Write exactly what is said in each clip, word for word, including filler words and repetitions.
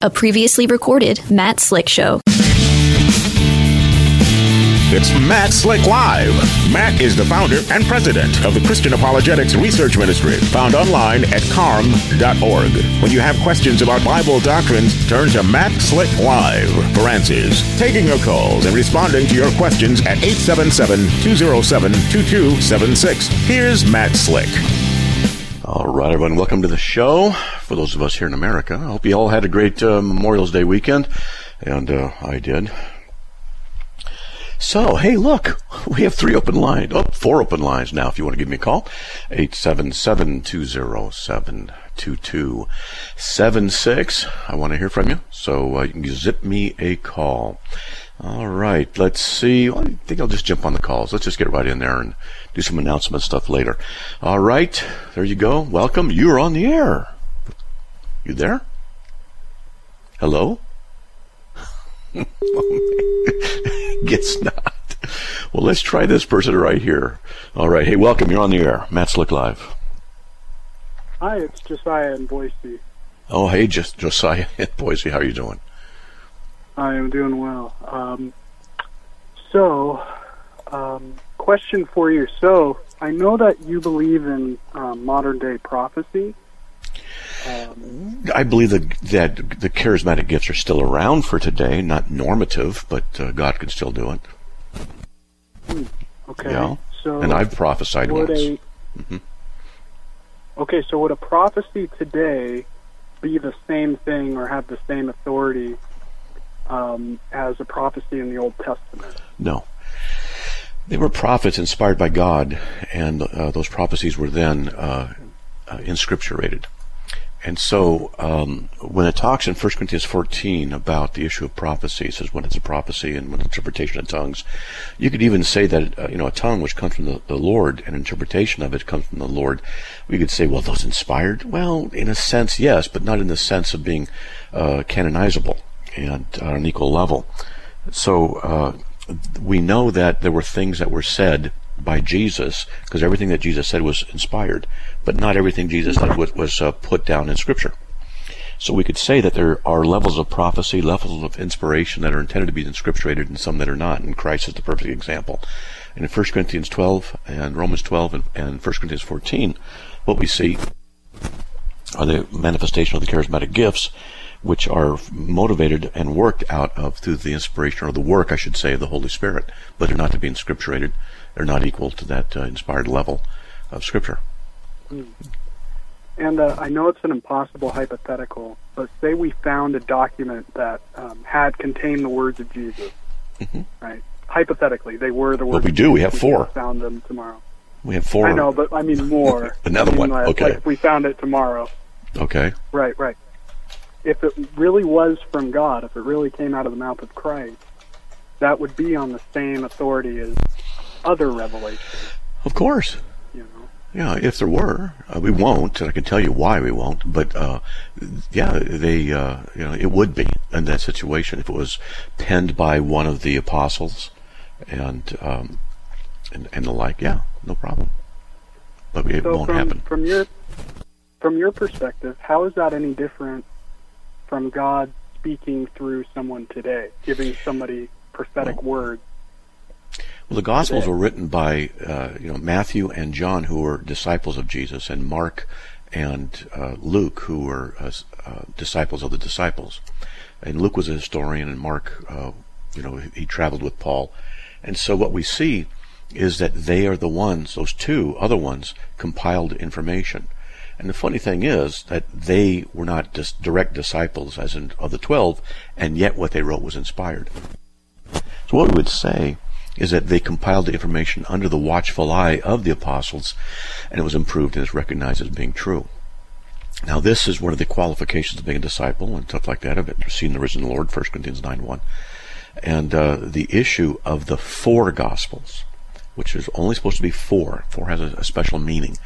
a previously recorded Matt Slick Show. It's Matt Slick Live. Matt is the founder and president of the Christian Apologetics Research Ministry, found online at carm dot org. When you have questions about Bible doctrines, turn to Matt Slick Live for answers. Taking your calls and responding to your questions at eight seven seven, two oh seven, two two seven six. Here's Matt Slick. All right, everyone, welcome to the show. For those of us here in America, I hope you all had a great uh, Memorial Day weekend, and uh, I did. So, hey, look, we have three open lines. Oh, four open lines now if you want to give me a call. eight seven seven, two oh seven, two two seven six. I want to hear from you, so uh, you can zip me a call. All right, let's see. Well, I think I'll just jump on the calls. Let's just get right in there and do some announcement stuff later. All right, there you go. Welcome. You're on the air. You there? Hello? Guess not. Well, let's try this person right here. All right. Hey, welcome. You're on the air. Matt Slick Live. Hi, it's Josiah in Boise. Oh, hey, just Josiah in Boise. How are you doing? I am doing well. Um, so, um, question for you. So, I know that you believe in um, modern-day prophecy. Um, I believe that, that the charismatic gifts are still around for today, not normative, but uh, God can still do it. Okay. Yeah. So and I've prophesied would once. A, mm-hmm. Okay, so would a prophecy today be the same thing or have the same authority um, as a prophecy in the Old Testament? No. They were prophets inspired by God, and uh, those prophecies were then uh, uh, inscripturated. And so um, when it talks in First Corinthians fourteen about the issue of prophecy, it says when it's a prophecy and when interpretation of tongues, you could even say that uh, you know a tongue which comes from the, the Lord and interpretation of it comes from the Lord. We could say, well, those inspired? Well, in a sense, yes, but not in the sense of being uh, canonizable and on an equal level. So uh, we know that there were things that were said by Jesus, because everything that Jesus said was inspired, but not everything Jesus said was, was uh, put down in Scripture. So we could say that there are levels of prophecy, levels of inspiration that are intended to be inscripturated and some that are not, and Christ is the perfect example. And in First Corinthians twelve and Romans twelve and, and First Corinthians fourteen, what we see are the manifestation of the charismatic gifts, which are motivated and worked out of through the inspiration, or the work, I should say, of the Holy Spirit, but they're not to be inscripturated. They're not equal to that uh, inspired level of Scripture. And uh, I know it's an impossible hypothetical, but say we found a document that um, had contained the words of Jesus, mm-hmm. right? Hypothetically, they were the words. But we do. We have four. We found them tomorrow. We have four. I know, but I mean more. Another I mean, one. Like, okay. Like if we found it tomorrow. Okay. Right, right. If it really was from God, if it really came out of the mouth of Christ, that would be on the same authority as other revelations. Of course. You know? Yeah, if there were, uh, we won't, and I can tell you why we won't. But uh, yeah, they, uh, you know, it would be in that situation if it was penned by one of the apostles, and um, and, and the like. Yeah, no problem. But it so won't from, happen. From your from your perspective, how is that any different from God speaking through someone today, giving somebody prophetic well, words? Well, the Gospels were written by uh, you know Matthew and John, who were disciples of Jesus, and Mark and uh, Luke, who were uh, uh, disciples of the disciples. And Luke was a historian, and Mark, uh, you know, he, he traveled with Paul. And so what we see is that they are the ones, those two other ones, compiled information. And the funny thing is that they were not dis- direct disciples, as in of the twelve, and yet what they wrote was inspired. So what we would say is that they compiled the information under the watchful eye of the apostles, and it was improved and is recognized as being true. Now this is one of the qualifications of being a disciple and stuff like that, of it, seen the risen Lord, First Corinthians nine one. And uh, the issue of the four Gospels, which is only supposed to be four, four has a, a special meaning,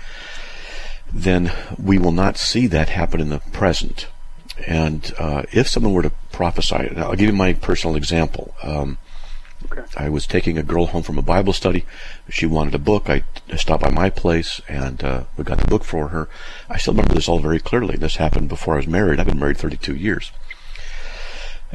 then we will not see that happen in the present. And uh, if someone were to prophesy, and I'll give you my personal example. Um, Okay. I was taking a girl home from a Bible study. She wanted a book. I stopped by my place, and uh, we got the book for her. I still remember this all very clearly. This happened before I was married. I've been married thirty-two years.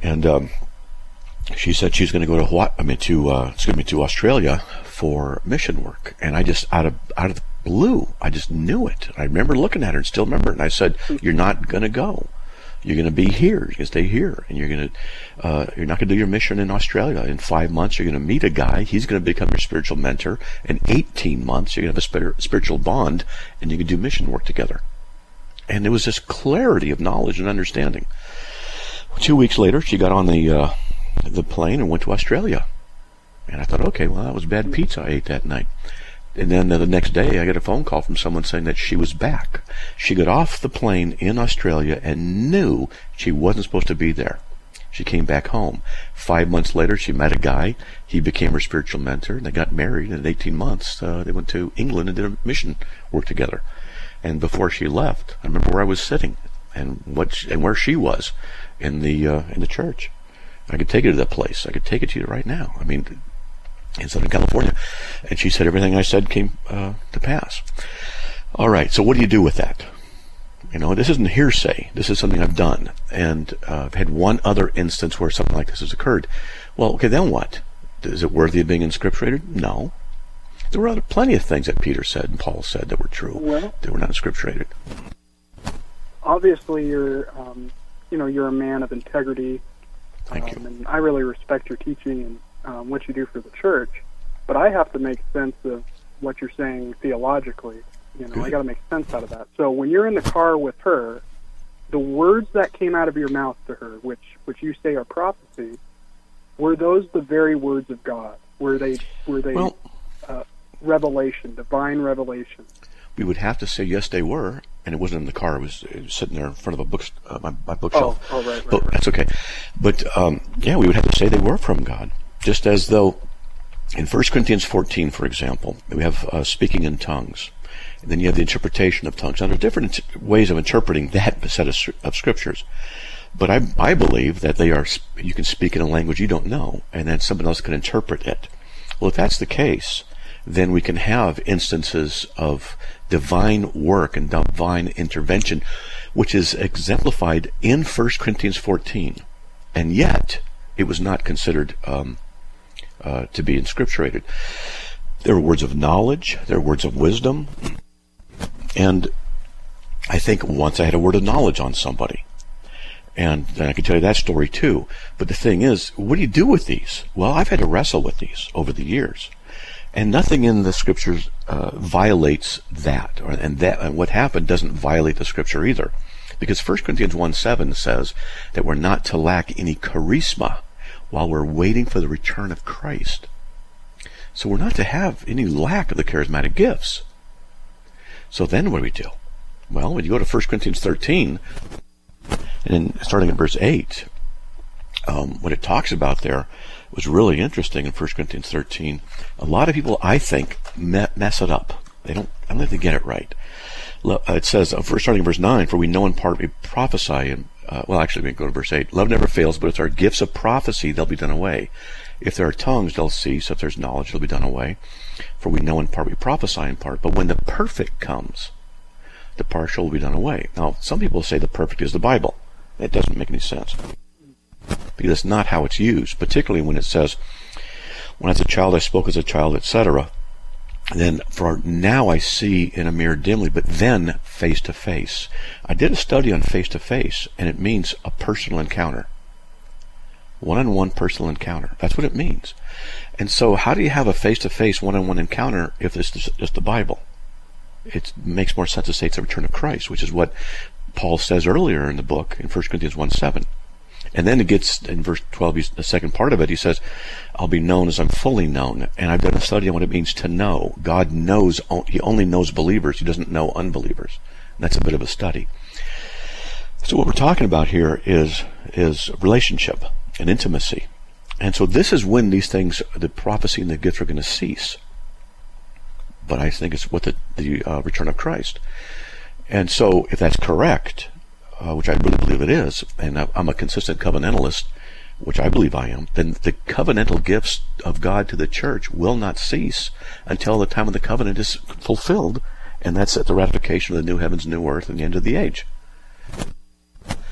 And um, she said she's going to go to Hawaii, I mean to uh, excuse me to Australia for mission work. And I just out of out of the blue, I just knew it. I remember looking at her and still remember it. And I said, "You're not going to go. You're going to be here. You're going to stay here, and you're going to uh, you're not going to do your mission in Australia. In five months, you're going to meet a guy. He's going to become your spiritual mentor. In eighteen months, you're going to have a spiritual bond, and you can do mission work together." And there was this clarity of knowledge and understanding. Two weeks later, she got on the uh, the plane and went to Australia. And I thought, okay, well, that was bad pizza I ate that night. And then uh, the next day, I got a phone call from someone saying that she was back. She got off the plane in Australia and knew she wasn't supposed to be there. She came back home. Five months later, she met a guy. He became her spiritual mentor, and they got married. And in eighteen months, uh, they went to England and did a mission work together. And before she left, I remember where I was sitting and what she, and where she was in the uh, in the church. I could take you to that place. I could take it to you right now. I mean, in Southern California. And she said everything I said came uh, to pass. All right, so what do you do with that? You know, this isn't hearsay. This is something I've done. And uh, I've had one other instance where something like this has occurred. Well, okay, then what? Is it worthy of being inscripturated? No. There were other, plenty of things that Peter said and Paul said that were true. Well, that were not inscripturated. Obviously, you're, um, you know, you're a man of integrity. Thank um, you. And I really respect your teaching and um, what you do for the church. But I have to make sense of what you're saying theologically. You know, Good. I got to make sense out of that. So when you're in the car with her, the words that came out of your mouth to her, which which you say are prophecy, were those the very words of God? Were they were they Well, uh, revelation, divine revelation? we would have to say yes, they were, and it wasn't in the car. It was, it was sitting there in front of a book, uh, my, my bookshelf. Oh, oh right, right, But right. that's okay. But um, yeah, we would have to say they were from God, just as though in First Corinthians fourteen, for example, we have uh, speaking in tongues, and then you have the interpretation of tongues. Now, there are different int- ways of interpreting that set of, of scriptures. But I, I believe that they are. You can speak in a language you don't know, and then someone else can interpret it. Well, if that's the case, then we can have instances of divine work and divine intervention, which is exemplified in First Corinthians fourteen, and yet it was not considered um, uh, to be inscripturated. There are words of knowledge, there are words of wisdom, and I think once I had a word of knowledge on somebody. And then I can tell you that story too. But the thing is, what do you do with these? Well, I've had to wrestle with these over the years. And nothing in the scriptures uh, violates that. Or, and that and what happened doesn't violate the scripture either. Because First Corinthians one seven says that we're not to lack any charisma while we're waiting for the return of Christ. So we're not to have any lack of the charismatic gifts. So then what do we do? Well, when you go to First Corinthians thirteen, and then starting at verse eight, um, what it talks about there was really interesting in First Corinthians thirteen. A lot of people, I think, me- mess it up. They don't, I don't think they get it right. It says, uh, first starting in verse nine, for we know in part we prophesy, and uh, well, actually, we can go to verse eight. Love never fails, but if there are gifts of prophecy, they'll be done away. If there are tongues, they'll cease. If there's knowledge, they'll be done away. For we know in part, we prophesy in part. But when the perfect comes, the partial will be done away. Now, some people say the perfect is the Bible. That doesn't make any sense, because it's not how it's used, particularly when it says, when as a child I spoke as a child, et cetera. Then, for now I see in a mirror dimly, but then face to face. I did a study on face to face, and it means a personal encounter. One-on-one personal encounter. That's what it means. And so how do you have a face-to-face one-on-one encounter if it's just the Bible? It makes more sense to say it's the return of Christ, which is what Paul says earlier in the book in First Corinthians one seven. And then it gets, in verse twelve, the second part of it, he says, I'll be known as I'm fully known. And I've done a study on what it means to know. God knows, he only knows believers. He doesn't know unbelievers. And that's a bit of a study. So what we're talking about here is, is relationship and intimacy. And so this is when these things, the prophecy and the gifts, are going to cease. But I think it's with the, the uh, return of Christ. And so if that's correct, uh, which I really believe it is, and I'm a consistent covenantalist, which I believe I am, then the covenantal gifts of God to the church will not cease until the time of the covenant is fulfilled, and that's at the ratification of the new heavens, new earth, and the end of the age.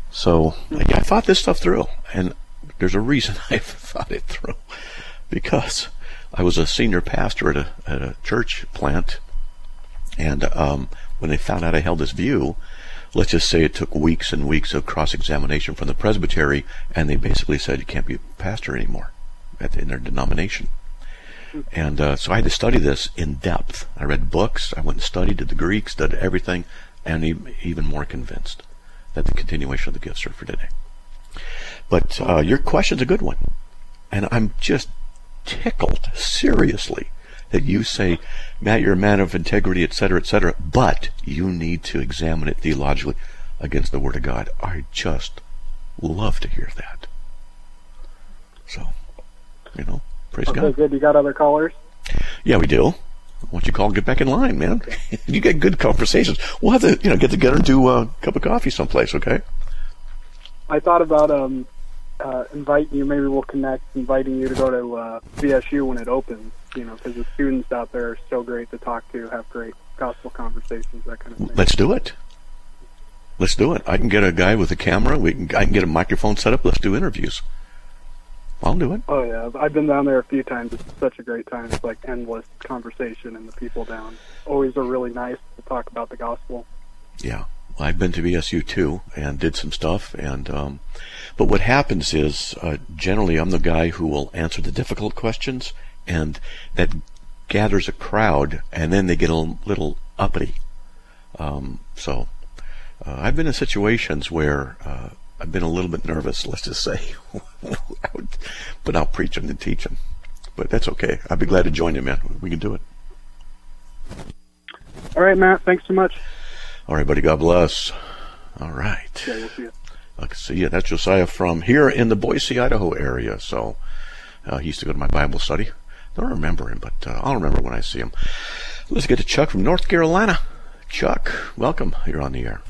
So yeah, I thought this stuff through, and there's a reason I thought it through, because I was a senior pastor at a at a church plant, and um, when they found out I held this view, let's just say it took weeks and weeks of cross-examination from the presbytery, and they basically said you can't be a pastor anymore at the, in their denomination. And uh, so I had to study this in depth. I read books, I went and studied, did the Greek, studied everything, and even more convinced that the continuation of the gifts are for today. But uh, your question's a good one. And I'm just tickled, seriously, that you say, Matt, you're a man of integrity, et cetera, et cetera, but you need to examine it theologically against the Word of God. I just love to hear that. So, you know, praise okay, God. Good. You got other callers? Yeah, we do. Why don't you call and get back in line, man? You get good conversations. We'll have to, you know, get together and do a cup of coffee someplace, okay? I thought about um, uh, inviting you. Maybe we'll connect, inviting you to go to uh, V S U when it opens. You know, because the students out there are so great to talk to, have great gospel conversations, that kind of thing. Let's do it. Let's do it. I can get a guy with a camera. We can. I can get a microphone set up. Let's do interviews. I'll do it. Oh yeah, I've been down there a few times. It's such a great time. It's like endless conversation, and the people down always are really nice to talk about the gospel. Yeah, well, I've been to V S U too and did some stuff. And um, but what happens is uh, generally I'm the guy who will answer the difficult questions, and that gathers a crowd, and then they get a little uppity. Um, so uh, I've been in situations where uh, I've been a little bit nervous, let's just say, but I'll preach them and teach them. But that's okay. I'd be glad to join you, man. We can do it. All right, Matt. Thanks so much. All right, buddy. God bless. All right. Okay, we'll see you. I can see you. That's Josiah from here in the Boise, Idaho area. So uh, he used to go to my Bible study. Don't remember him, but uh, I'll remember when I see him. Let's get to Chuck from North Carolina. Chuck, welcome. You're on the air.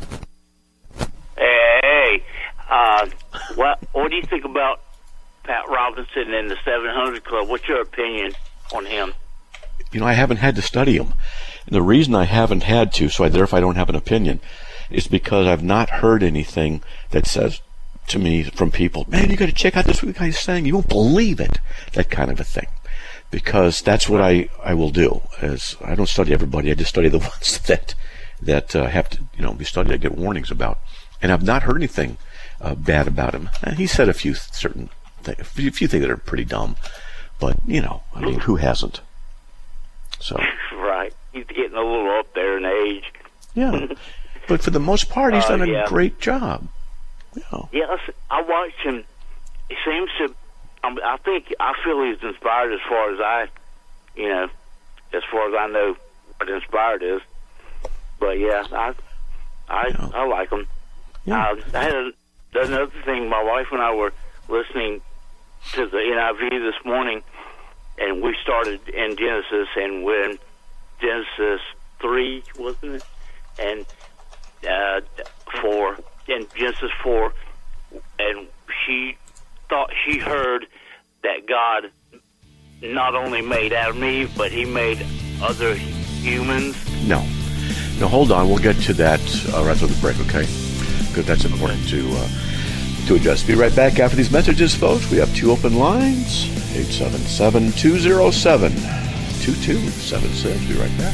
Hey, uh, what what do you think about Pat Robinson and the seven hundred Club? What's your opinion on him? You know, I haven't had to study him. And the reason I haven't had to, so I, therefore I don't have an opinion, is because I've not heard anything that says to me from people, man, you got to check out this guy's saying. You won't believe it. That kind of a thing. Because that's what I, I will do. As I don't study everybody, I just study the ones that that uh, have to, you know, be studied. I get warnings about, and I've not heard anything uh, bad about him. And he said a few certain, th- a few things that are pretty dumb, but you know, I mean, who hasn't? So right, he's getting a little up there in age. Yeah, but for the most part, he's uh, done a yeah. great job. You know. Yes, I watched him. He seems to. Um, I think I feel he's inspired as far as I, you know, as far as I know what inspired is. But yeah, I, I, Yeah. I like him. Yeah. Uh, I had a, another thing. My wife and I were listening to the N I V this morning, and we started in Genesis, and when Genesis three, wasn't it, and uh, four, in Genesis four, and she thought she heard that God not only made Adam and Eve, but he made other humans. No. No, hold on. We'll get to that uh, right after the break, okay? Because that's important to uh, to adjust. Be right back after these messages, folks. We have two open lines, eight seven seven, two oh seven, two two seven six. Be right back.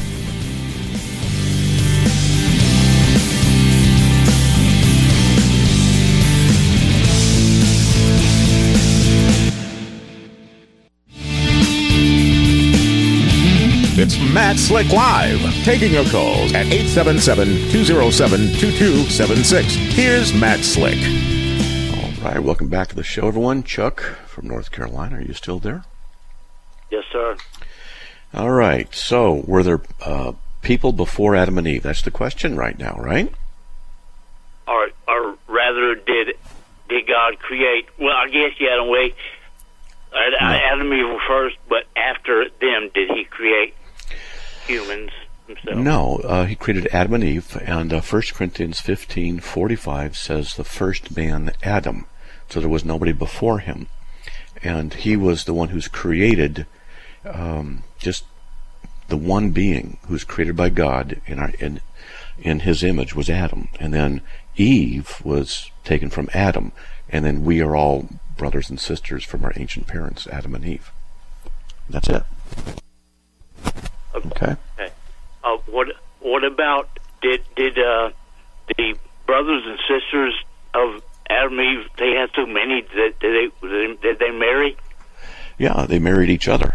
It's Matt Slick Live, taking your calls at eight seven seven, two oh seven, two two seven six. Here's Matt Slick. All right, welcome back to the show, everyone. Chuck from North Carolina, are you still there? Yes, sir. All right, so were there uh, people before Adam and Eve? That's the question right now, right? Or, or rather, did did God create? Well, I guess you had to wait. No. Adam and Eve were first, but after them, did he create humans himself? No, uh, he created Adam and Eve, and uh, First Corinthians fifteen forty-five says the first man, Adam. So there was nobody before him. And he was the one who's created, um, just the one being who's created by God in our in in his image was Adam. And then Eve was taken from Adam, and then we are all brothers and sisters from our ancient parents, Adam and Eve. That's it. Okay. Okay. Uh, what What about did did uh, the brothers and sisters of Adam and Eve? They had so many. Did, did they did they marry? Yeah, they married each other.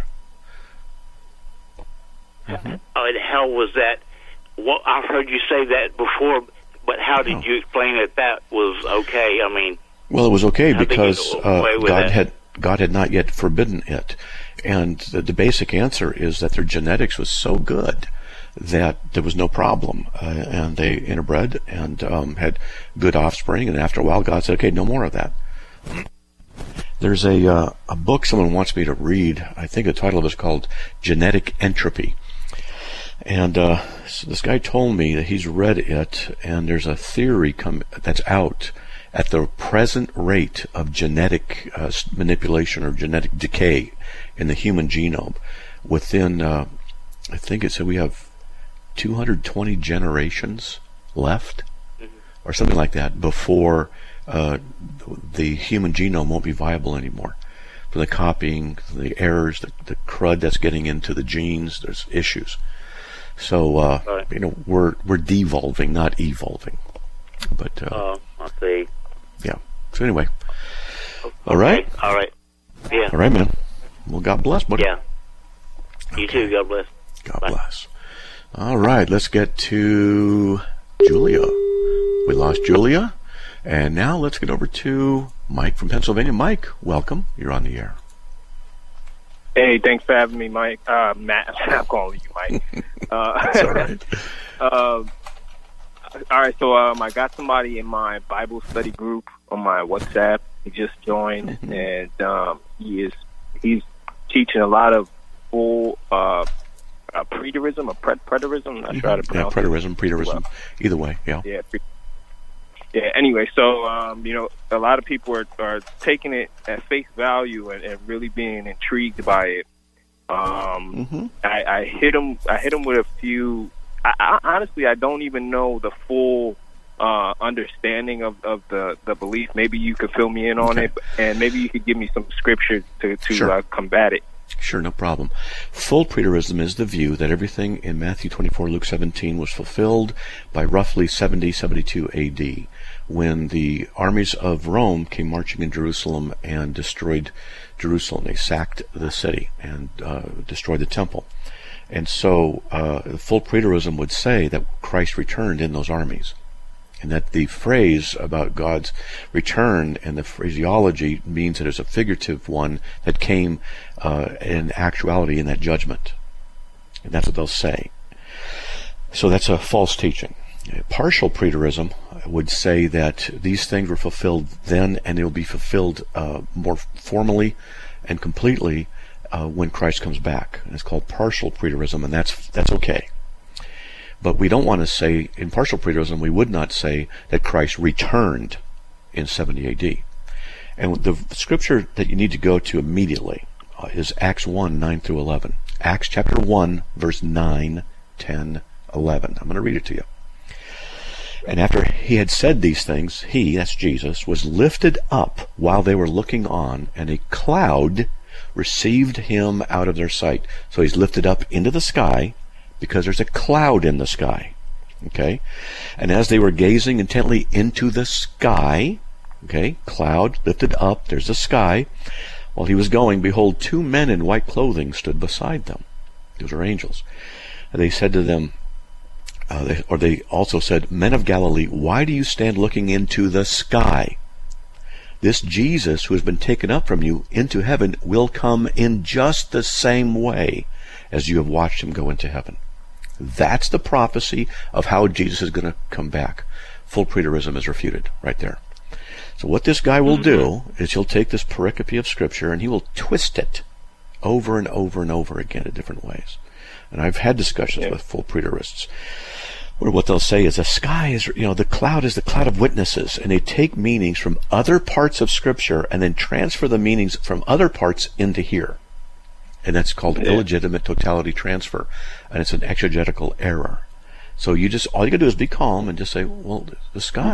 Mm-hmm. Uh, and how was that? Well, I've heard you say that before, but how did oh. you explain that that was okay? I mean, well, it was okay because uh, God that? had God had not yet forbidden it, and the, the basic answer is that their genetics was so good that there was no problem, uh, and they interbred and um, had good offspring. And after a while, God said, "Okay, no more of that." There's a uh, a book someone wants me to read. I think the title of it is called Genetic Entropy. And uh, so this guy told me that he's read it, and there's a theory come that's out at the present rate of genetic uh, manipulation or genetic decay in the human genome. Within, uh, I think it said we have two hundred twenty generations left, or something like that, before uh, the human genome won't be viable anymore. For the copying, the errors, the, the crud that's getting into the genes, there's issues. So uh, right. you know, we're we're devolving, not evolving. But uh, uh, I see. Yeah. So anyway, okay. all right, all right, yeah, all right, man. Well, God bless, buddy. Yeah. You okay. too. God bless. God Bye. bless. All right, let's get to Julia. We lost Julia, and now let's get over to Mike from Pennsylvania. Mike, welcome. You're on the air. Hey, thanks for having me, Mike. Uh, Matt, I'm calling you Mike. Uh, That's all right. uh, all right, so um, I got somebody in my Bible study group on my WhatsApp. He just joined, mm-hmm. and um, he is he's teaching a lot of full uh, uh, preterism or pre- preterism. I'm not mm-hmm. sure how to pronounce yeah, preterism, it. preterism, Well, either way, yeah. Yeah. Pre- Yeah. Anyway, so um, you know, a lot of people are, are taking it at face value and, and really being intrigued by it. Um, mm-hmm. I, I hit them. I hit them with a few. I, I, honestly, I don't even know the full uh, understanding of, of the, the belief. Maybe you could fill me in on okay. it, and maybe you could give me some scripture to to sure. uh, combat it. Sure, no problem. Full preterism is the view that everything in Matthew twenty-four, Luke seventeen was fulfilled by roughly seventy, seventy-two A D, when the armies of Rome came marching in Jerusalem and destroyed Jerusalem. They sacked the city and uh, destroyed the temple. And so uh, full preterism would say that Christ returned in those armies, and that the phrase about God's return and the phraseology means that it's a figurative one that came uh, in actuality in that judgment. And that's what they'll say. So that's a false teaching. Partial preterism would say that these things were fulfilled then, and they'll be fulfilled uh, more formally and completely uh, when Christ comes back. And it's called partial preterism, and that's that's okay. But we don't want to say, in partial preterism, we would not say that Christ returned in seventy A D. And the scripture that you need to go to immediately uh, is Acts one, nine through eleven. Acts chapter one, verse nine, ten, eleven. I'm going to read it to you. And after he had said these things, he, that's Jesus, was lifted up while they were looking on, and a cloud received him out of their sight. So he's lifted up into the sky, because there's a cloud in the sky. Okay? And as they were gazing intently into the sky, okay, cloud lifted up, there's the sky, while he was going, behold, two men in white clothing stood beside them. Those are angels. And they said to them, uh, they, or they also said, Men of Galilee, why do you stand looking into the sky? This Jesus who has been taken up from you into heaven will come in just the same way as you have watched him go into heaven. That's the prophecy of how Jesus is going to come back. Full preterism is refuted right there. So what this guy will do is he'll take this pericope of Scripture and he will twist it over and over and over again in different ways. And I've had discussions yeah. with full preterists where what they'll say is the sky is, you know, the cloud is the cloud of witnesses, and they take meanings from other parts of Scripture and then transfer the meanings from other parts into here. And that's called yeah. illegitimate totality transfer, and it's an exegetical error. So you just all you gotta do is be calm and just say, well, the sky,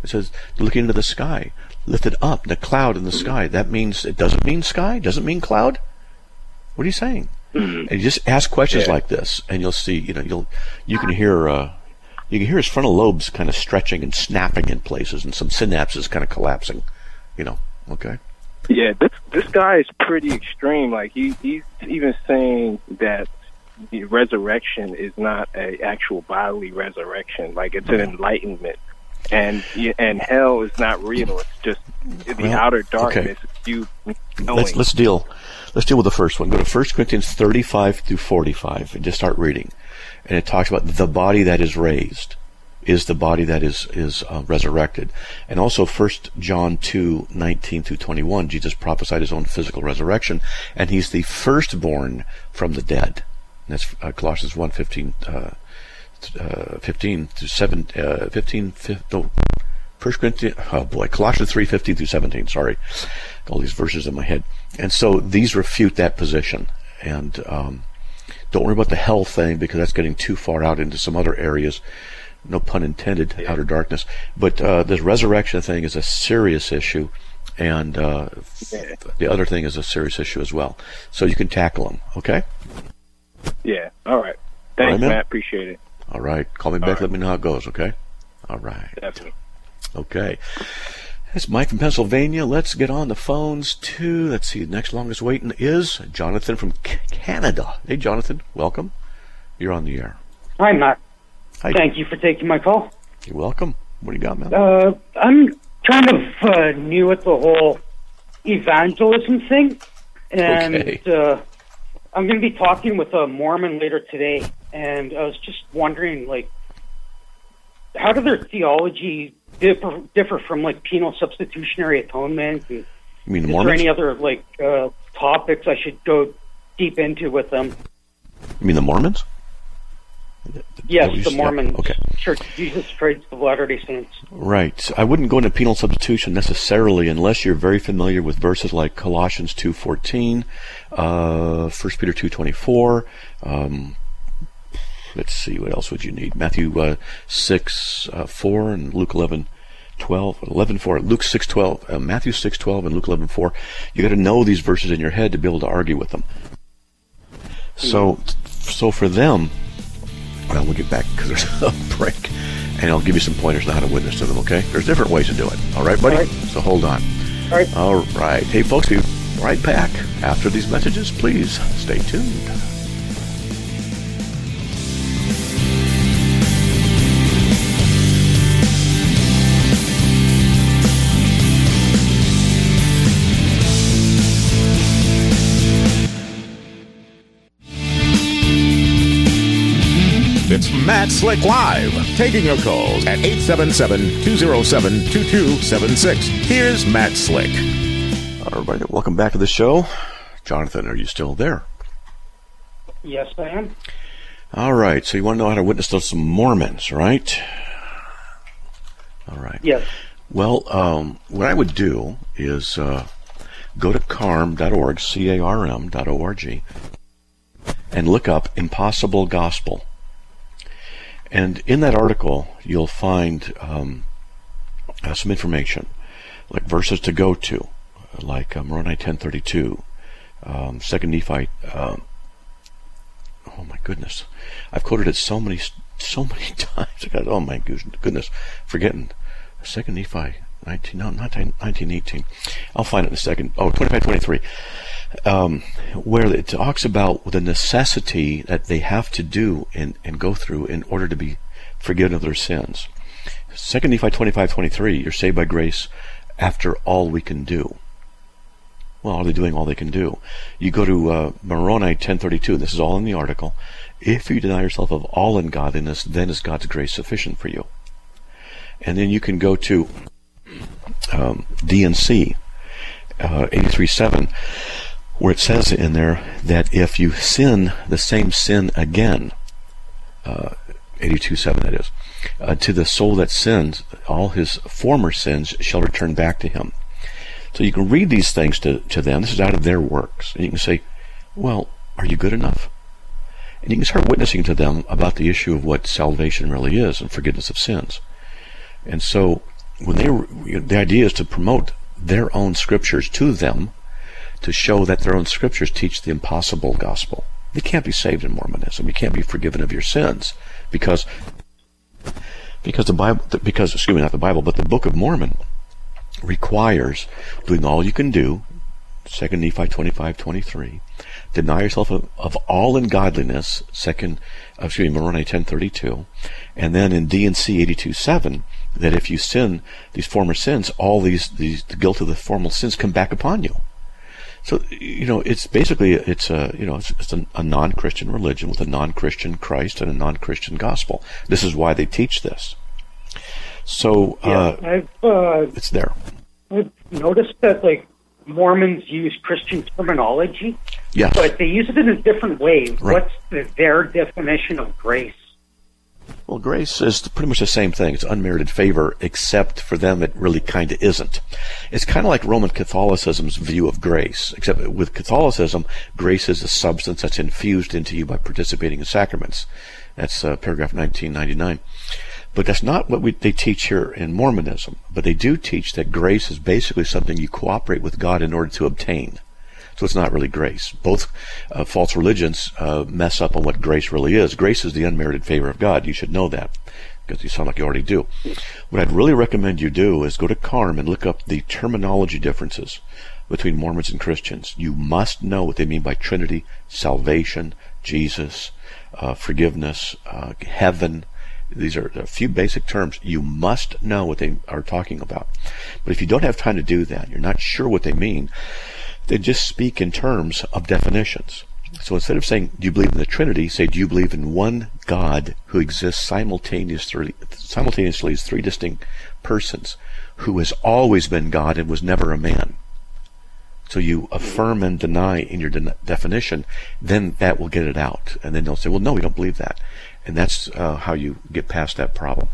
It says looking into the sky, lifted up, the cloud in the sky. That means, it doesn't mean sky, doesn't mean cloud. What are you saying? Mm-hmm. And you just ask questions yeah. like this, and you'll see, you know, you'll, you can hear, uh, you can hear his frontal lobes kind of stretching and snapping in places, and some synapses kind of collapsing, you know, okay? Yeah, this this guy is pretty extreme. Like, he he's even saying that the resurrection is not an actual bodily resurrection. Like, it's an enlightenment. And and hell is not real. It's just the well, outer darkness. Okay. You knowing. Let's let's deal. Let's deal with the first one. Go to First Corinthians thirty-five through forty-five and just start reading. And it talks about the body that is raised is the body that is is uh, resurrected. And also First John two nineteen through twenty-one. Jesus prophesied his own physical resurrection, and he's the firstborn from the dead. And that's uh, Colossians one fifteen. Uh, Uh, fifteen to seven, uh, fifteen, fifteen, First Corinthians, oh boy, Colossians three fifteen through seventeen. Sorry, all these verses in my head, and so these refute that position. And um, don't worry about the hell thing, because that's getting too far out into some other areas. No pun intended, yeah. outer darkness. But uh, this resurrection thing is a serious issue, and uh, yeah. the other thing is a serious issue as well. So you can tackle them. Okay? Yeah. All right. Thanks, all right, Matt. Appreciate it. All right. Call me back. Right. Let me know how it goes, okay? All right. Definitely. Okay. That's Mike from Pennsylvania. Let's get on the phones to, let's see, the next longest waiting is Jonathan from C- Canada. Hey, Jonathan. Welcome. You're on the air. Hi, Matt. Hi. Thank you for taking my call. You're welcome. What do you got, man? Uh, I'm kind of uh, new at the whole evangelism thing. And okay. uh, I'm going to be talking with a Mormon later today. And I was just wondering, like, how do their theology differ, differ from, like, penal substitutionary atonement? And you mean the is Mormons? there any other, like, uh, topics I should go deep into with them? You mean the Mormons? Yes, the Mormon yeah. okay. Church of Jesus Christ of Latter-day Saints. Right. I wouldn't go into penal substitution necessarily unless you're very familiar with verses like Colossians two fourteen, uh, First Peter two twenty-four, um, let's see, what else would you need? Matthew uh, six four and Luke eleven twelve, eleven four, Luke six twelve, uh, Matthew six twelve and Luke eleven four. You got to know these verses in your head to be able to argue with them. So, so for them, well, we'll get back because there's a break, and I'll give you some pointers on how to witness to them. Okay? There's different ways to do it. All right, buddy. All right. So hold on. All right. All right. Hey, folks, we'll be right back after these messages. Please stay tuned. It's Matt Slick Live, taking your calls at eight seven seven, two oh seven, two two seven six. Here's Matt Slick. All right, welcome back to the show. Jonathan, are you still there? Yes, I am. All right, so you want to know how to witness to some Mormons, right? All right. Yes. Well, um, what I would do is uh, go to carm dot org, C A R M dot O R G, and look up Impossible Gospel. And in that article, you'll find um, uh, some information, like verses to go to, like uh, Moroni ten thirty-two, um, Second Nephi. Uh, oh my goodness, I've quoted it so many, so many times. I got, oh my goodness, forgetting. Second Nephi nineteen, no, not nineteen eighteen. I'll find it in a second. Oh, twenty-five twenty-three. Um, where it talks about the necessity that they have to do and, and go through in order to be forgiven of their sins. Second Nephi twenty-five twenty-three, you're saved by grace after all we can do. Well, are they doing all they can do? You go to uh, Moroni ten thirty-two, this is all in the article. If you deny yourself of all ungodliness, then is God's grace sufficient for you. And then you can go to um, D and C, uh, eighty-three seven, where it says in there that if you sin the same sin again, uh, eighty-two seven that is, uh, to the soul that sins, all his former sins shall return back to him. So you can read these things to, to them. This is out of their works. And you can say, well, are you good enough? And you can start witnessing to them about the issue of what salvation really is and forgiveness of sins. And so when they, the idea is to promote their own scriptures to them, to show that their own scriptures teach the impossible gospel. You can't be saved in Mormonism. You can't be forgiven of your sins because because the Bible, because excuse me, not the Bible, but the Book of Mormon requires doing all you can do. Second Nephi twenty-five twenty-three. Deny yourself of, of all ungodliness. Second, uh, excuse me, Moroni ten thirty-two, and then in D and C eighty-two seven, that if you sin these former sins, all these these the guilt of the former sins come back upon you. So, you know, it's basically, it's a, you know, it's, it's a, a non-Christian religion with a non-Christian Christ and a non-Christian gospel. This is why they teach this. So, uh, yeah, I've, uh, it's there. I've noticed that, like, Mormons use Christian terminology, yes, but they use it in a different way. Right. What's the, their definition of grace? Well, grace is pretty much the same thing. It's unmerited favor, except for them it really kind of isn't. It's kind of like Roman Catholicism's view of grace, except with Catholicism, grace is a substance that's infused into you by participating in sacraments. That's uh, paragraph nineteen ninety-nine. But that's not what we, they teach here in Mormonism. But they do teach that grace is basically something you cooperate with God in order to obtain. So it's not really grace. Both uh, false religions uh, mess up on what grace really is. Grace is the unmerited favor of God. You should know that, because you sound like you already do. What I'd really recommend you do is go to C A R M and look up the terminology differences between Mormons and Christians. You must know what they mean by Trinity, salvation, Jesus, uh, forgiveness, uh, heaven. These are a few basic terms. You must know what they are talking about. But if you don't have time to do that, you're not sure what they mean, they just speak in terms of definitions. So instead of saying, do you believe in the Trinity, say, do you believe in one God who exists simultaneously, simultaneously as three distinct persons, who has always been God and was never a man? So you affirm and deny in your de- definition, then that will get it out. And then they'll say, well, no, we don't believe that. And that's uh, how you get past that problem.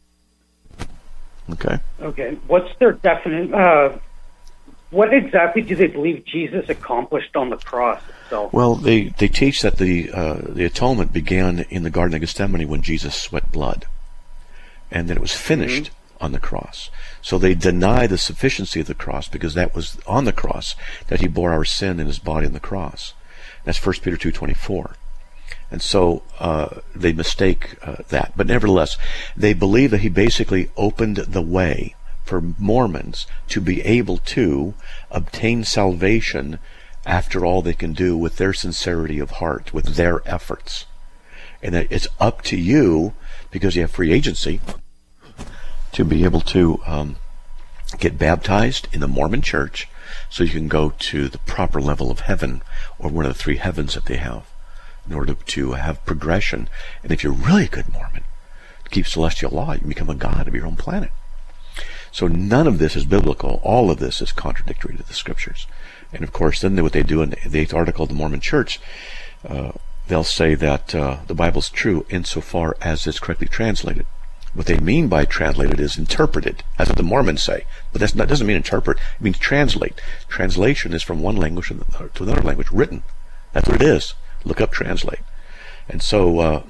Okay? Okay. What's their definite... Uh, what exactly do they believe Jesus accomplished on the cross itself? Well, they, they teach that the uh, the atonement began in the Garden of Gethsemane when Jesus sweat blood, and that it was finished mm-hmm. on the cross. So they deny the sufficiency of the cross because that was on the cross that he bore our sin in his body on the cross. That's First Peter two twenty-four. And so uh, they mistake uh, that. But nevertheless, they believe that he basically opened the way for Mormons to be able to obtain salvation after all they can do with their sincerity of heart, with their efforts. And that it's up to you, because you have free agency, to be able to um, get baptized in the Mormon church so you can go to the proper level of heaven, or one of the three heavens that they have, in order to have progression. And if you're really a good Mormon, to keep celestial law, you can become a god of your own planet. So none of this is biblical. All of this is contradictory to the scriptures. And of course, then what they do in the eighth article of the Mormon Church, uh, they'll say that uh, the Bible's true insofar as it's correctly translated. What they mean by translated is interpreted. That's what the Mormons say. But that's not, doesn't mean interpret. It means translate. Translation is from one language to another language, written. That's what it is. Look up translate. And so uh,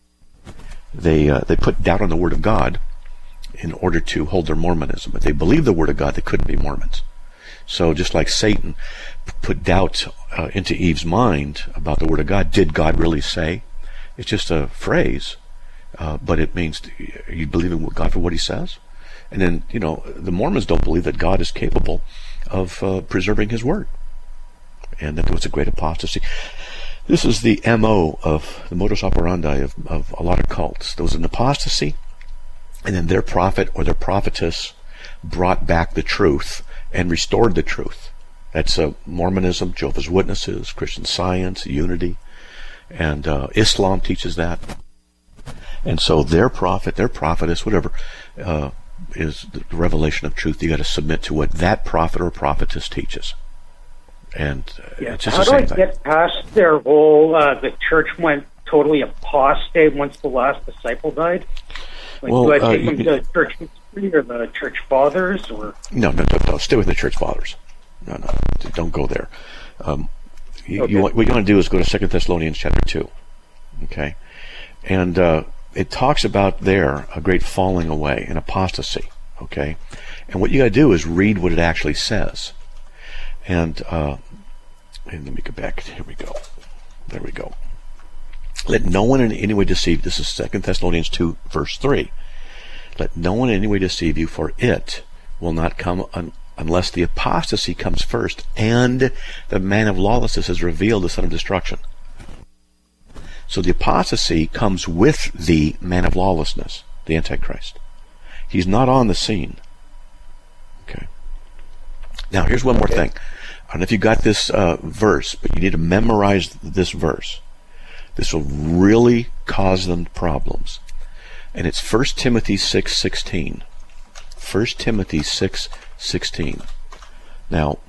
they uh, they put doubt on the Word of God in order to hold their Mormonism. If they believed the Word of God, they couldn't be Mormons. So just like Satan put doubt uh, into Eve's mind about the Word of God, did God really say? It's just a phrase, uh, but it means you believe in God for what he says? And then, you know, the Mormons don't believe that God is capable of uh, preserving his Word, and that there was a great apostasy. This is the M O of the modus operandi of, of a lot of cults. There was an apostasy, and then their prophet or their prophetess brought back the truth and restored the truth. That's uh, Mormonism, Jehovah's Witnesses, Christian Science, Unity, and uh, Islam teaches that. And so their prophet, their prophetess, whatever, uh, is the revelation of truth. You got to submit to what that prophet or prophetess teaches. And uh, yeah. it's just How the do same I thing. get past their whole, uh, the church went totally apostate once the last disciple died? Like, Well, do I uh, take you them can- to church history or the church fathers? Or No, no, no, no. Stay with the church fathers. No, no, don't go there. Um, you, Okay. you, what you want to do is go to Second Thessalonians chapter two. Okay? And uh, it talks about there a great falling away, an apostasy. Okay? And what you got to do is read what it actually says. And, uh, and let me go back. Here we go. There we go. Let no one in any way deceive. This is Second Thessalonians two, verse three. Let no one in any way deceive you, for it will not come un- unless the apostasy comes first, and the man of lawlessness is revealed, the son of destruction. So the apostasy comes with the man of lawlessness, the Antichrist. He's not on the scene. Okay. Now, here's one more thing. I don't know if you got this uh, verse, but you need to memorize this verse. This will really cause them problems. And it's First Timothy six sixteen. First Timothy six sixteen. Now,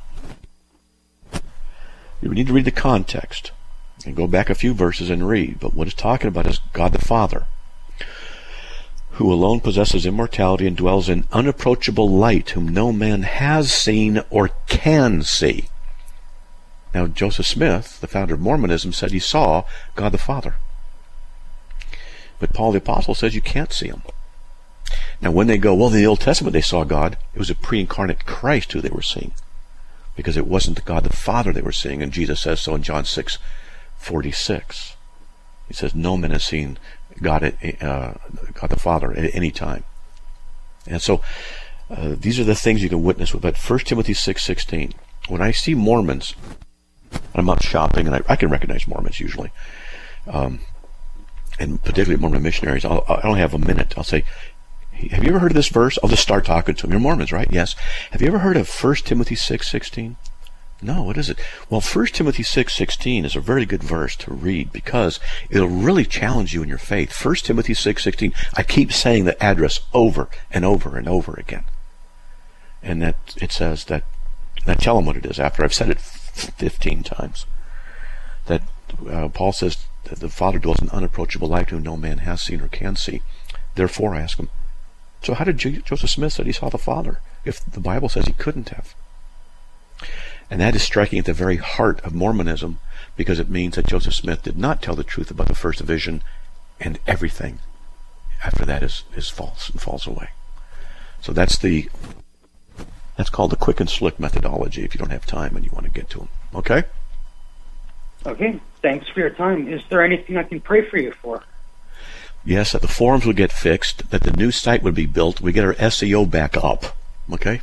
you need to read the context and go back a few verses and read. But what it's talking about is God the Father, who alone possesses immortality and dwells in unapproachable light, whom no man has seen or can see. Now, Joseph Smith, the founder of Mormonism, said he saw God the Father. But Paul the Apostle says you can't see him. Now, when they go, well, in the Old Testament they saw God, it was a pre-incarnate Christ who they were seeing, because it wasn't God the Father they were seeing, and Jesus says so in John six forty-six. He says, no man has seen God, at, uh, God the Father at any time. And so, uh, these are the things you can witness with. But First Timothy six sixteen, when I see Mormons, I'm out shopping, and I, I can recognize Mormons usually, um, and particularly Mormon missionaries. I'll, I don't have a minute. I'll say, have you ever heard of this verse? I'll just start talking to them. You're Mormons, right? Yes. Have you ever heard of First Timothy six sixteen? No, what is it? Well, First Timothy six sixteen is a very good verse to read because it'll really challenge you in your faith. First Timothy six sixteen, I keep saying the address over and over and over again. And that it says that, and I tell them what it is after I've said it fifteen times. That uh, Paul says that the Father dwells in unapproachable light whom no man has seen or can see. Therefore, I ask him, so how did J- Joseph Smith say he saw the Father if the Bible says he couldn't have? And that is striking at the very heart of Mormonism, because it means that Joseph Smith did not tell the truth about the first vision, and everything after that is, is false and falls away. So that's the that's called the quick and slick methodology if you don't have time and you want to get to them. Okay? Okay. Thanks for your time. Is there anything I can pray for you for? Yes, that the forums would get fixed, that the new site would be built, we get our S E O back up. Okay?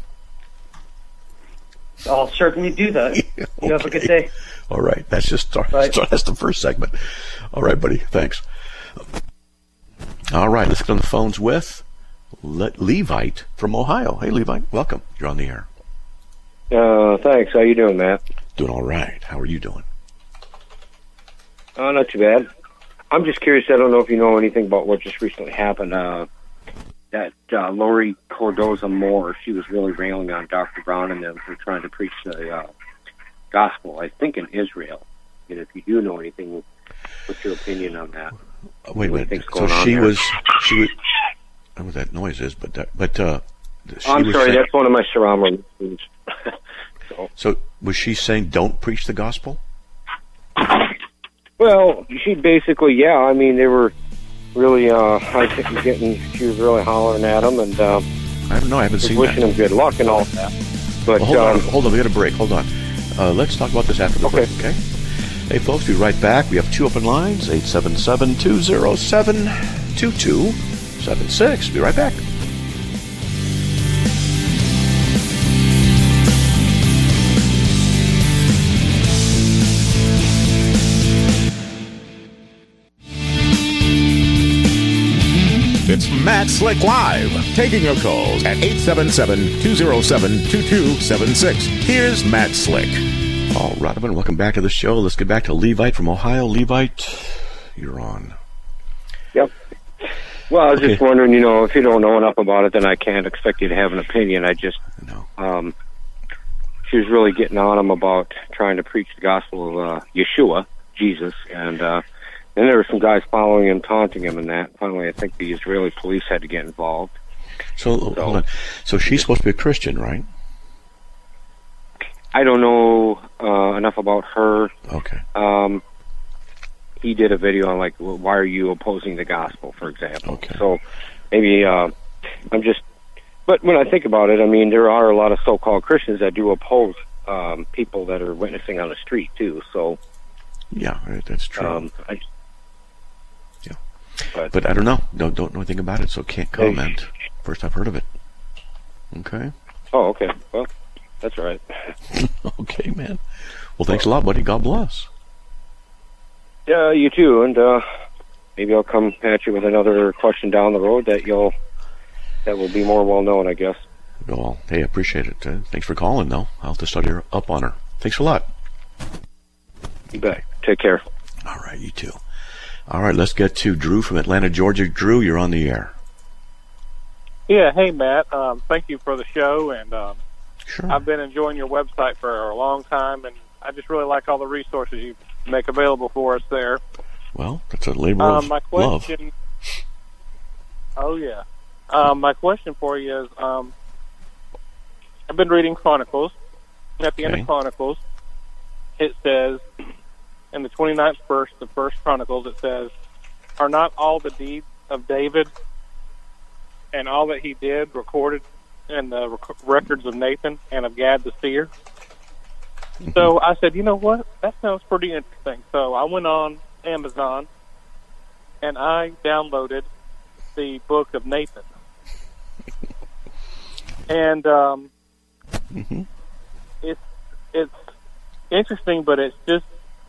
I'll certainly do that. Okay. You have a good day. All right. That's just start, start, that's the first segment. All right, buddy. Thanks. All right. Let's get on the phones with Le- Levite from Ohio. Hey, Levite. Welcome. You're on the air. Uh, thanks. How you doing, Matt? Doing all right. How are you doing? Uh, not too bad. I'm just curious. I don't know if you know anything about what just recently happened. Uh, that uh, Lori Cordoza Moore, she was really railing on Doctor Brown and them for trying to preach the uh, gospel, I think, in Israel. And if you do know anything, what's your opinion on that? Uh, wait a minute. So she was, she was, I don't know what that noise is, but, that, but, uh, she I'm was sorry, saying, that's one of my surroundings. so, so was she saying don't preach the gospel? Well, she basically, yeah, I mean, they were really, uh, I think getting, she was really hollering at him, and um, I don't know, I haven't seen wishing that. him good luck and all that. But well, hold um, on, hold on, we got a break. Hold on. Uh, let's talk about this after the okay. break, okay? Hey, folks, we'll be right back. We have two open lines, eight seven seven, two oh seven, two two seven six. Be right back. It's Matt Slick Live, taking your calls at eight seven seven, two oh seven, two two seven six. Here's Matt Slick. All right, everyone, welcome back to the show. Let's get back to Levite from Ohio. Levite, you're on. Yep. Well, I was Okay. just wondering, you know, if you don't know enough about it, then I can't expect you to have an opinion. I just, No. um, she was really getting on him about trying to preach the gospel of uh, Yeshua, Jesus, and uh, then there were some guys following him, taunting him, and that. Finally, I think the Israeli police had to get involved. So, hold on. So she's supposed to be a Christian, right? I don't know uh, enough about her. Okay. Um, he did a video on, like, why are you opposing the gospel, for example. Okay. So maybe uh, I'm just but when I think about it, I mean, there are a lot of so-called Christians that do oppose um, people that are witnessing on the street too. So, yeah, that's true. Um, I, yeah, but, but I don't know. Don't don't know anything about it, so can't comment. First I've heard of it. Okay. Oh, okay. Well, that's all right. Okay, man. Well, thanks a lot, buddy. God bless. Yeah, you too, and uh, maybe I'll come at you with another question down the road that you'll that will be more well known, I guess. Well, hey, I appreciate it. Uh, thanks for calling, though. I'll have to study her up on her. Thanks a lot. You bet. Take care. All right, you too. All right, let's get to Drew from Atlanta, Georgia. Drew, you're on the air. Yeah, hey, Matt. Um, thank you for the show, and um, sure. I've been enjoying your website for a long time, and I just really like all the resources you make available for us there. Well, that's a labor um, of my question, love. Oh, yeah. Um, my question for you is, um, I've been reading Chronicles. At the okay. end of Chronicles, it says, in the twenty-ninth verse of First Chronicles, it says, "Are not all the deeds of David and all that he did recorded in the rec- records of Nathan and of Gad the seer?" Mm-hmm. So I said, you know what? That sounds pretty interesting. So I went on Amazon and I downloaded the book of Nathan. And um, mm-hmm. it's it's interesting, but it's just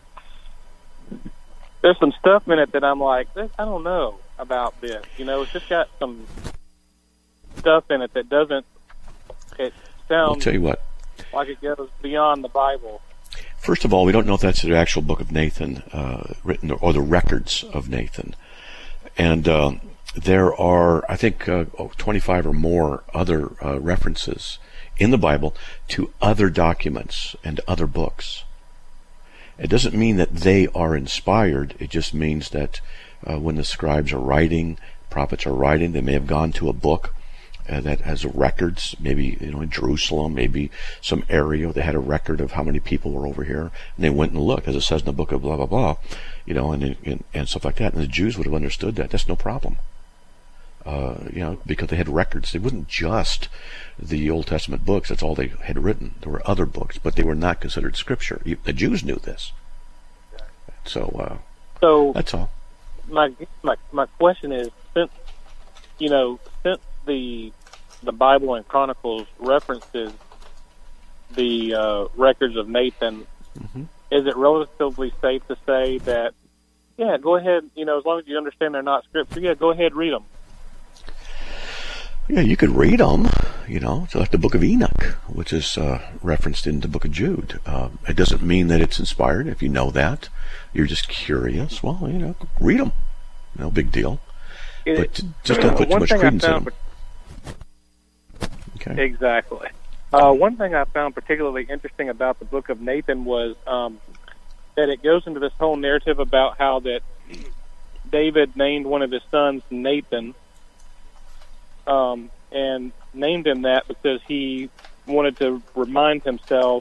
there's some stuff in it that I'm like, I don't know about this. You know, it's just got some stuff in it that doesn't. It sounds. I'll tell you what. Like it goes beyond the Bible. First of all, we don't know if that's the actual book of Nathan uh, written, or the records of Nathan, and. Uh, There are, I think, uh, twenty-five or more other uh, references in the Bible to other documents and other books. It doesn't mean that they are inspired. It just means that uh, when the scribes are writing, prophets are writing, they may have gone to a book uh, that has records, maybe you know in Jerusalem, maybe some area they had a record of how many people were over here, and they went and looked, as it says in the book of blah blah blah, you know, and and, and stuff like that. And the Jews would have understood that. That's no problem. Uh, you know, because they had records. They wasn't just the Old Testament books. That's all they had written. There were other books, but they were not considered scripture. The Jews knew this. So, uh, so that's all. My my my question is, since you know, since the the Bible and Chronicles references the uh, records of Nathan, mm-hmm. is it relatively safe to say that, yeah, go ahead. You know, as long as you understand they're not scripture, yeah, go ahead, read them. Yeah, you could read them, you know. It's like the Book of Enoch, which is uh, referenced in the Book of Jude. Uh, it doesn't mean that it's inspired. If you know that, you're just curious. Well, you know, read them. No big deal. It, but just don't put too much credence in them. Okay. Exactly. Uh, one thing I found particularly interesting about the Book of Nathan was um, that it goes into this whole narrative about how that David named one of his sons Nathan. Um, and named him that because he wanted to remind himself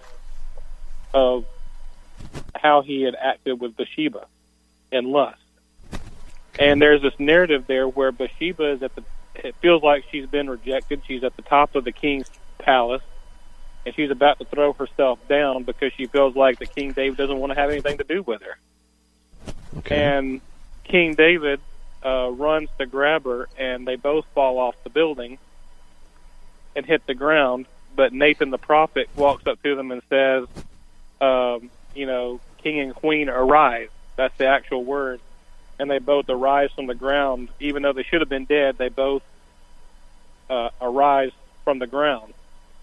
of how he had acted with Bathsheba in lust. And there's this narrative there where Bathsheba is at the, it feels like she's been rejected. She's at the top of the king's palace, and she's about to throw herself down because she feels like the King David doesn't want to have anything to do with her. Okay. And King David Uh, runs to grab her, and they both fall off the building and hit the ground. But Nathan the prophet walks up to them and says, um, you know, King and Queen, arise. That's the actual word. And they both arise from the ground. Even though they should have been dead, they both uh, arise from the ground.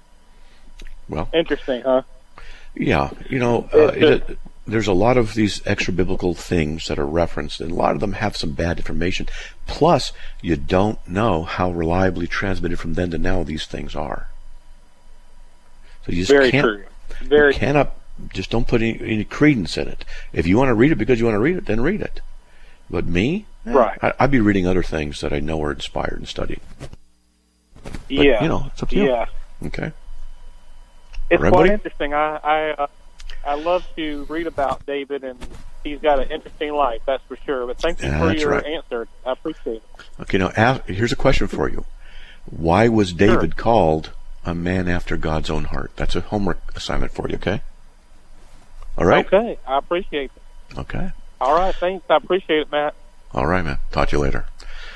Well, interesting, huh? Yeah, you know, uh, it, there's a lot of these extra biblical things that are referenced, and a lot of them have some bad information. Plus, you don't know how reliably transmitted from then to now these things are. So you just Very can't, true. Very you cannot, just don't put any, any credence in it. If you want to read it because you want to read it, then read it. But me, eh, right. I, I'd be reading other things that I know are inspired and studying. But, yeah, you know, it's up to you. Yeah. Okay. It's right, quite buddy? interesting. I I, uh, I love to read about David, and he's got an interesting life, that's for sure. But thank you Yeah, for that's your right. answer. I appreciate it. Okay, now ask, here's a question for you. Why was David sure. called a man after God's own heart? That's a homework assignment for you, okay? All right? Okay, I appreciate it. Okay. All right, thanks. I appreciate it, Matt. All right, man. Talk to you later.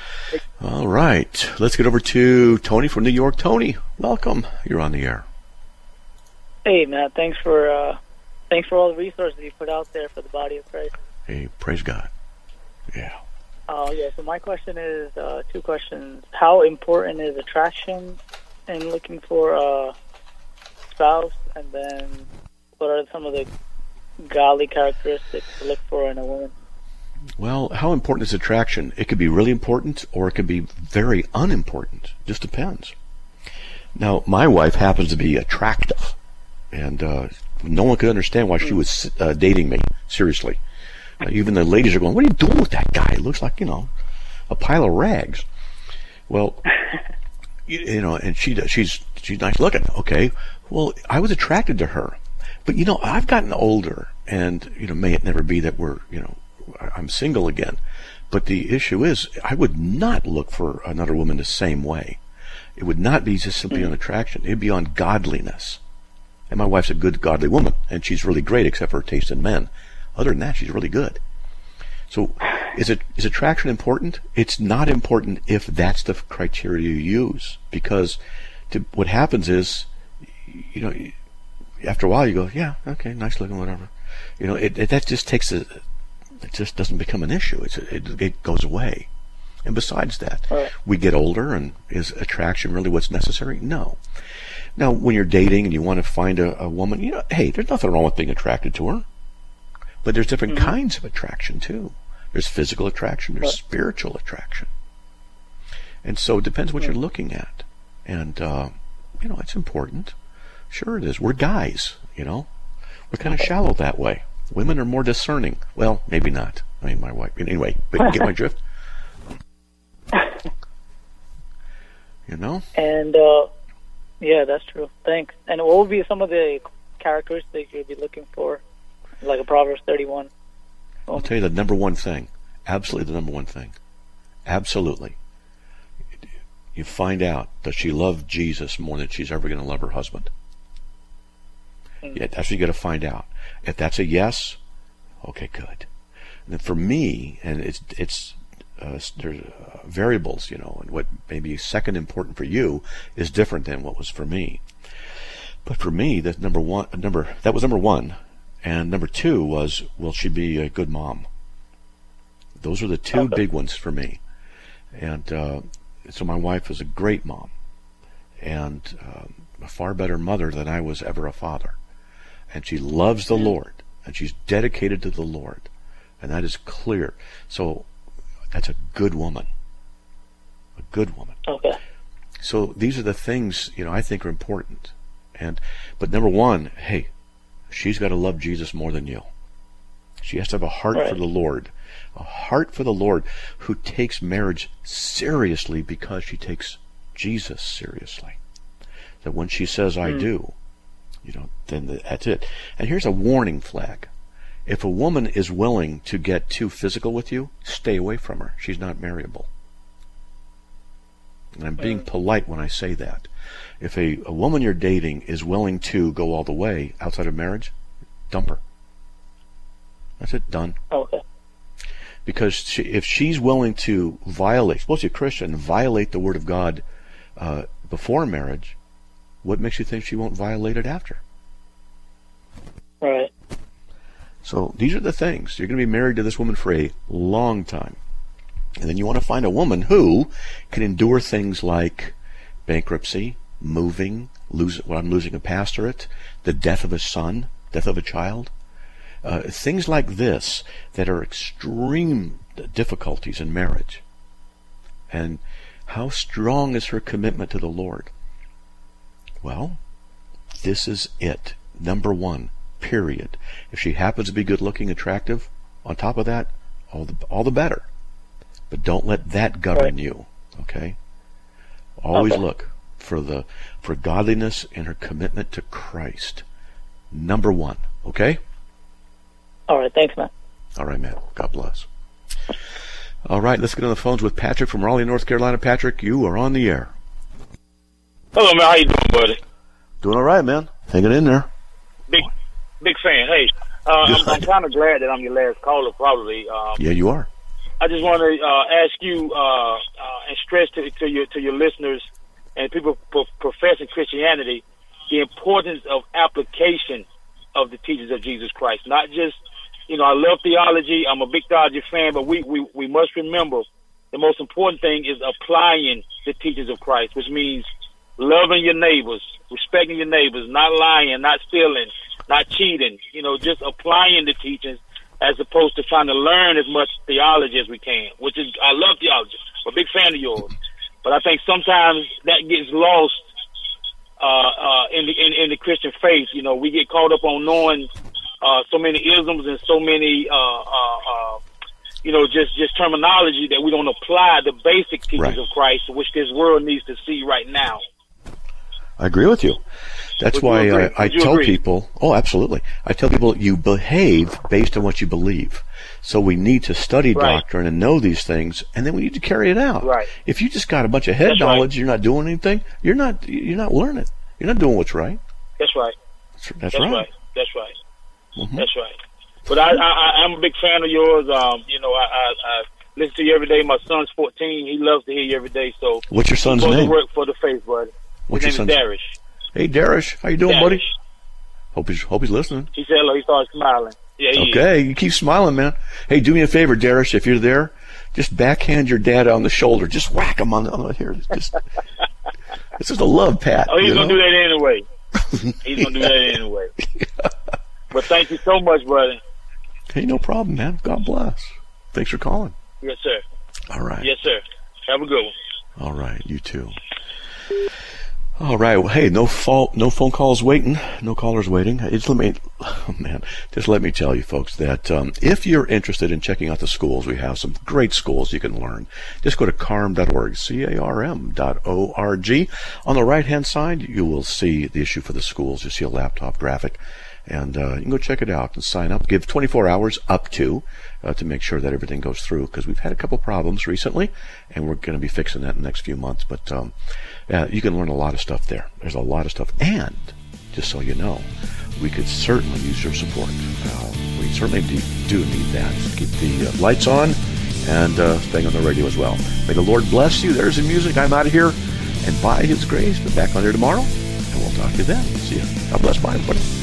All right. Let's get over to Tony from New York. Tony, welcome. You're on the air. Hey, Matt. Thanks for uh, thanks for all the resources you put out there for the body of Christ. Hey, praise God. Yeah. Oh, uh, yeah. So my question is uh, two questions. How important is attraction in looking for a spouse? And then what are some of the godly characteristics to look for in a woman? Well, how important is attraction? It could be really important or it could be very unimportant. Just depends. Now, my wife happens to be attractive, and uh, no one could understand why she was uh, dating me, seriously. Uh, even the ladies are going, what are you doing with that guy? It looks like, you know, a pile of rags. Well, you, you know, and she she's she's nice looking. Okay. Well, I was attracted to her. But, you know, I've gotten older, and, you know, may it never be that we're, you know, I'm single again. But the issue is, I would not look for another woman the same way. It would not be just simply on attraction. It would be on godliness. And my wife's a good, godly woman, and she's really great except for her taste in men. Other than that, she's really good. So is it is attraction important? It's not important if that's the criteria you use. Because to, what happens is, you know, after a while you go, yeah, okay, nice looking, whatever. You know, it, it that just takes a, it just doesn't become an issue. It's it, it goes away. And besides that, right. we get older, and is attraction really what's necessary? No. Now, when you're dating and you want to find a, a woman, you know, hey, there's nothing wrong with being attracted to her. But there's different mm-hmm. kinds of attraction, too. There's physical attraction. There's right. spiritual attraction. And so it depends what right. you're looking at. And, uh, you know, it's important. Sure it is. We're guys, you know. We're kind of shallow that way. Women are more discerning. Well, maybe not. I mean, my wife. Anyway, but you get my drift? You know? And, uh, yeah, that's true. Thanks. And what would be some of the characteristics you'd be looking for? Like a Proverbs thirty-one. I'll tell you the number one thing. Absolutely the number one thing. Absolutely. You find out, does she love Jesus more than she's ever going to love her husband? Mm-hmm. Yeah, that's what you got to find out. If that's a yes, okay, good. And then for me, and it's it's uh, there's uh, variables, you know, and what may be second important for you is different than what was for me. But for me, that number one, number that was number one. And number two was, will she be a good mom? Those are the two okay. big ones for me. And uh, so my wife is a great mom, and um, a far better mother than I was ever a father. And she loves the mm-hmm. Lord, and she's dedicated to the Lord. And that is clear. So that's a good woman. A good woman. Okay. So these are the things, you know, I think are important. And but number one, hey, she's got to love Jesus more than you. She has to have a heart right. for the Lord. A heart for the Lord who takes marriage seriously because she takes Jesus seriously. That when she says, I mm. do, you know, then that's it. And here's a warning flag. If a woman is willing to get too physical with you, stay away from her. She's not marriable. And I'm being mm. polite when I say that. If a, a woman you're dating is willing to go all the way outside of marriage, dump her. That's it, done. Okay. Because she, if she's willing to violate, supposed to be a Christian, violate the Word of God uh, before marriage, what makes you think she won't violate it after? Right. So these are the things. You're going to be married to this woman for a long time. And then you want to find a woman who can endure things like bankruptcy, moving, lose, well, I'm losing a pastorate, the death of a son, death of a child, uh, things like this that are extreme difficulties in marriage. And how strong is her commitment to the Lord? Well, this is it. Number one, period. If she happens to be good-looking, attractive, on top of that, all the all the better. But don't let that govern right. you. Okay? Always okay. look for the for godliness and her commitment to Christ. Number one. Okay? All right. Thanks, man. All right, man. God bless. All right. Let's get on the phones with Patrick from Raleigh, North Carolina. Patrick, you are on the air. Hello, man. How you doing, buddy? Doing all right, man. Hanging in there. Big, big fan. Hey, uh, I'm, I'm kind of glad that I'm your last caller, probably. Um, Yeah, you are. I just want to uh, ask you uh, uh, and stress to, to your to your listeners and people pro- professing Christianity the importance of application of the teachings of Jesus Christ. Not just, you know, I love theology. I'm a big theology fan, but we, we, we must remember the most important thing is applying the teachings of Christ, which means loving your neighbors, respecting your neighbors, not lying, not stealing, not cheating, you know, just applying the teachings as opposed to trying to learn as much theology as we can, which is, I love theology. I'm a big fan of yours. But I think sometimes that gets lost uh, uh, in, the, in, in the Christian faith. You know, we get caught up on knowing uh, so many isms and so many, uh, uh, uh, you know, just, just terminology that we don't apply the basic teachings Right. of Christ, which this world needs to see right now. I agree with you. That's Would you why agree? I, I Would you tell agree? people, oh, absolutely. I tell people you behave based on what you believe. So we need to study Right. doctrine and know these things, and then we need to carry it out. Right. If you just got a bunch of head That's knowledge, right. you're not doing anything, you're not, you're not learning. You're not doing what's right. That's right. That's, that's, That's right. right. That's right. Mhm. That's right. But I, I, I'm a big fan of yours. Um, you know, I, I, I listen to you every day. My son's fourteen. He loves to hear you every day. So What's your son's he goes name? to work for the faith, buddy. What's His your name son's- is Darish. Hey, Darish, how you doing, Darish. buddy? Hope he's, hope he's listening. He said hello. He started smiling. Yeah, he Okay, is. you keep smiling, man. Hey, do me a favor, Darish, if you're there, just backhand your dad on the shoulder. Just whack him on the, on the here. Just, this is a love pat. Oh, he's you gonna know? do that anyway. He's gonna do that anyway. But thank you so much, brother. Hey, no problem, man. God bless. Thanks for calling. Yes, sir. All right. Yes, sir. Have a good one. All right, you too. All right. Well, hey, no fault, no phone calls waiting, no callers waiting. Just let me, oh man, just let me tell you, folks, that um, if you're interested in checking out the schools, we have some great schools you can learn. Just go to carm dot org, C A R M dot O R G. On the right-hand side, you will see the issue for the schools. You see a laptop graphic. And uh, you can go check it out and sign up. Give twenty-four hours up to uh, to make sure that everything goes through, because we've had a couple problems recently, and we're going to be fixing that in the next few months. But um, uh, you can learn a lot of stuff there. There's a lot of stuff. And just so you know, we could certainly use your support. Uh, we certainly do, do need that to keep the uh, lights on and uh, staying on the radio as well. May the Lord bless you. There's the music. I'm out of here. And by His grace, we're back on here tomorrow, and we'll talk to you then. See you. God bless. Bye, everybody.